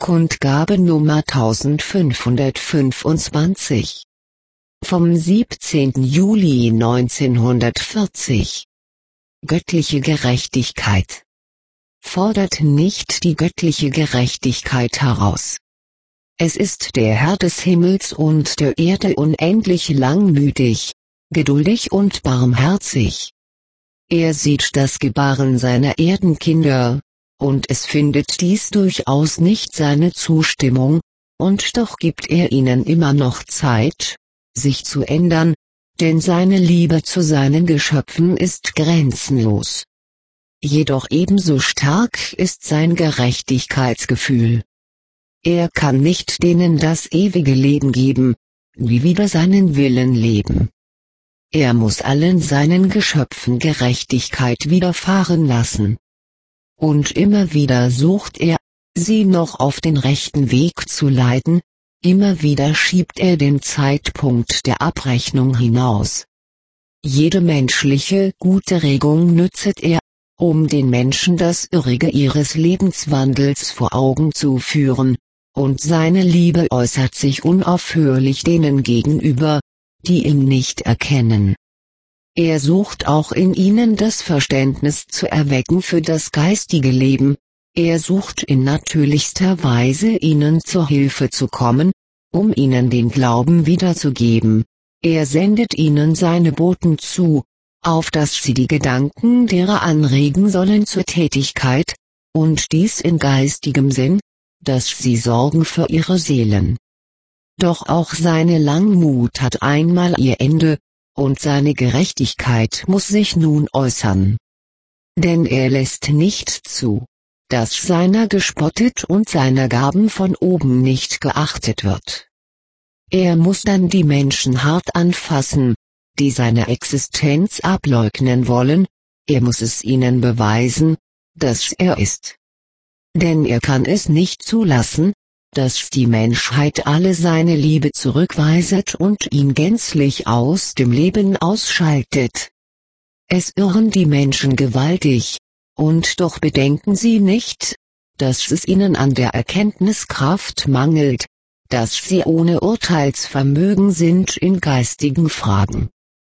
Kundgabe Nummer 1525. Vom 17. Juli 1940. Göttliche Gerechtigkeit. Fordert nicht die göttliche Gerechtigkeit heraus. Es ist der Herr des Himmels und der Erde unendlich langmütig, geduldig und barmherzig. Er sieht das Gebaren seiner Erdenkinder, und es findet dies durchaus nicht seine Zustimmung, und doch gibt er ihnen immer noch Zeit, sich zu ändern, denn seine Liebe zu seinen Geschöpfen ist grenzenlos. Jedoch ebenso stark ist sein Gerechtigkeitsgefühl. Er kann nicht denen das ewige Leben geben, die wider seinen Willen leben. Er muss allen seinen Geschöpfen Gerechtigkeit widerfahren lassen. Und immer wieder sucht er, sie noch auf den rechten Weg zu leiten, immer wieder schiebt er den Zeitpunkt der Abrechnung hinaus. Jede menschliche gute Regung nützet er, um den Menschen das Irrige ihres Lebenswandels vor Augen zu führen, und seine Liebe äußert sich unaufhörlich denen gegenüber, die ihn nicht erkennen. Er sucht auch in ihnen das Verständnis zu erwecken für das geistige Leben, er sucht in natürlichster Weise ihnen zur Hilfe zu kommen, um ihnen den Glauben wiederzugeben, er sendet ihnen seine Boten zu, auf dass sie die Gedanken derer anregen sollen zur Tätigkeit, und dies in geistigem Sinn, dass sie sorgen für ihre Seelen. Doch auch seine Langmut hat einmal ihr Ende, und seine Gerechtigkeit muss sich nun äußern. Denn er lässt nicht zu, dass seiner gespottet und seiner Gaben von oben nicht geachtet wird. Er muss dann die Menschen hart anfassen, die seine Existenz ableugnen wollen, er muss es ihnen beweisen, dass er ist. Denn er kann es nicht zulassen, dass die Menschheit alle seine Liebe zurückweiset und ihn gänzlich aus dem Leben ausschaltet. Es irren die Menschen gewaltig, und doch bedenken sie nicht, dass es ihnen an der Erkenntniskraft mangelt, dass sie ohne Urteilsvermögen sind in geistigen Fragen.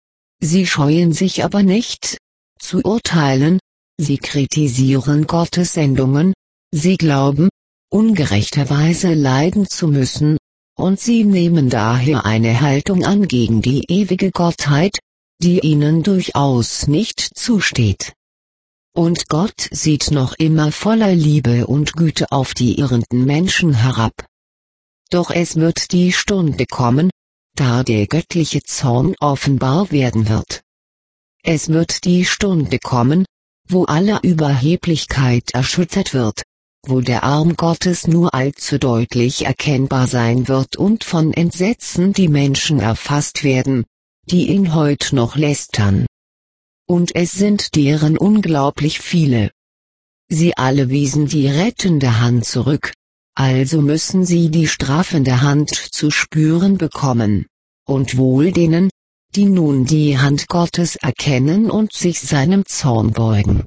Sie scheuen sich aber nicht, zu urteilen, sie kritisieren Gottes Sendungen, sie glauben, ungerechterweise leiden zu müssen, und sie nehmen daher eine Haltung an gegen die ewige Gottheit, die ihnen durchaus nicht zusteht. Und Gott sieht noch immer voller Liebe und Güte auf die irrenden Menschen herab. Doch es wird die Stunde kommen, da der göttliche Zorn offenbar werden wird. Es wird die Stunde kommen, wo alle Überheblichkeit erschüttert wird, wo der Arm Gottes nur allzu deutlich erkennbar sein wird und von Entsetzen die Menschen erfasst werden, die ihn heut noch lästern. Und es sind deren unglaublich viele. Sie alle wiesen die rettende Hand zurück, also müssen sie die strafende Hand zu spüren bekommen, und wohl denen, die nun die Hand Gottes erkennen und sich seinem Zorn beugen.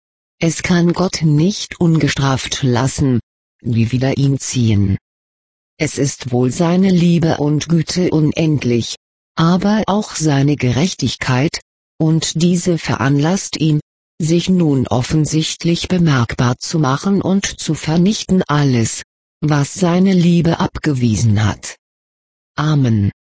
Es kann Gott nicht ungestraft lassen, die wider ihn ziehen. Es ist wohl seine Liebe und Güte unendlich, aber auch seine Gerechtigkeit, und diese veranlasst ihn, sich nun offensichtlich bemerkbar zu machen und zu vernichten alles, was seine Liebe abgewiesen hat. Amen.